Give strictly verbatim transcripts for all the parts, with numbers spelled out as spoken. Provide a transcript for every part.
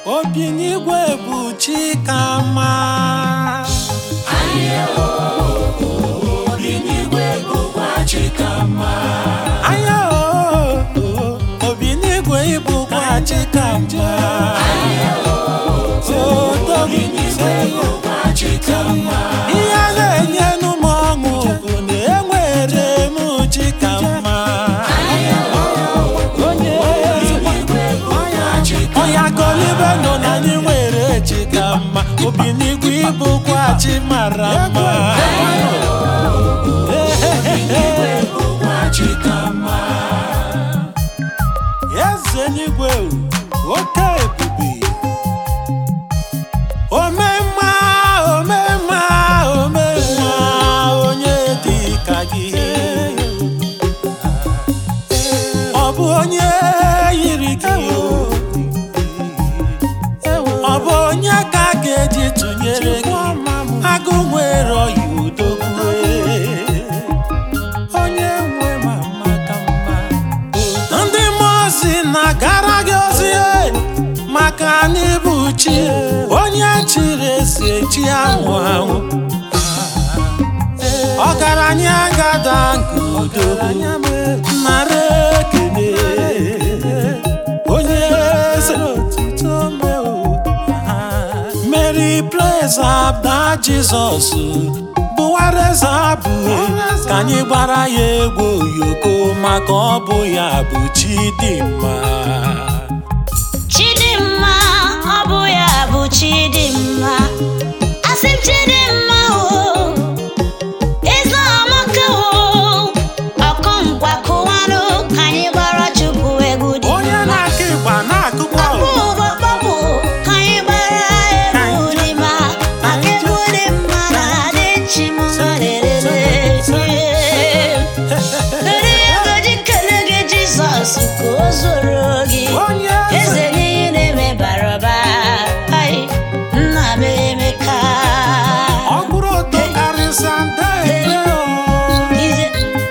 Obi n'igwe bụ Chikama. Aye oh, obi n'igwe bụkwa Chikama. Aye oh, obi n'igwe bụkwa Chikama. Aye oh, obi n'igwe bụkwa Chikama. Ihe na-enye nụ m ọṅụ bụ na enwere m Chikama. Aye oh, onye obi n'igwe bụkwa Chikama. Oya kolibe nọ na anyị nwere Chikama. Obi n'igwe bụkwa Chi mara mma. Chikama. Eze n'igwe oke ebube. Omemma, omemma, omemma, onye dị ka gị. Ọ bụ onye yiri gị. Ọ bụ onye ka ga-eji tụnyere gị. Agụ nwere ọyị udogwu. Ndị mmụọ ozi na-agara gị ozi maka n'ịbụ chi, onye chiri esi echi anwụ anwụ. Ọgaranya gada nke udo nara ekele, onye eze Mary praise abda Jizọs bụwara eze abụ ka anyị gbara ya egwu oyoko maka ọ bụ ya bụ Chidimma. Chidimma, ọ bụ ya bụ Chidimma. Asị m Chidimma o, eze amaka o, ọkụ nkwa kụwanụ ka anyị gbara Chukwu egwu dị mma. Onye na-akụ ịgba na-akụkwa Kpọpụ ụbọ kpọpụ ka anyị gbara egwu dị mma. Maka egwu dị mma na-adị chi m lelele. Kedu ihe gaji kele gị Jizọs ka o zoro gị? onye Eze n'ihe na-eme baraba, ai, nna m Emeka. ọ bụrụ ụtọ karịsịa nde ebe o. Ize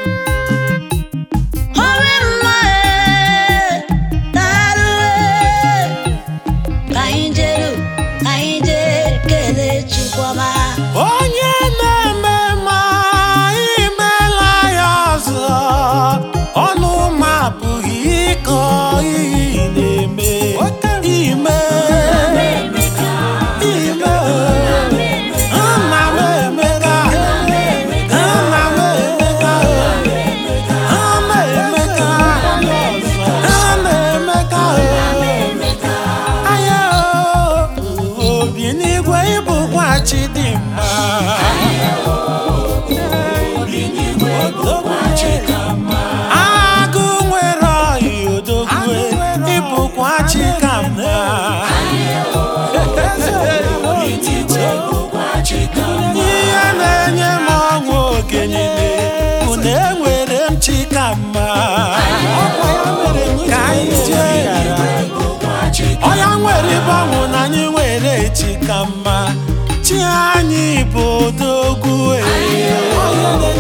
ome mma e, daalụ e. Ka anyị jeru, ka anyị jee kelee Chukwuma. Onye na-eme ma imela ya ọzọ, ọnụ m apụghị ịkọ ihe na-eme ime ime nna m Emeka, nna m Emeka, nna m Emeka, nna Emeka. Aya obi n'igwe ịbụkwa Chidimma. Agụ nwere ọyị odogwu ịbụkwa Chikama. Ihe na-enye m ọṅụ oge niile bụ na enwere m Chikama. Ka anyị jee ọya nwere ịgbanwe na anyị nwere Chikama. Chi anyị bụ odogwu.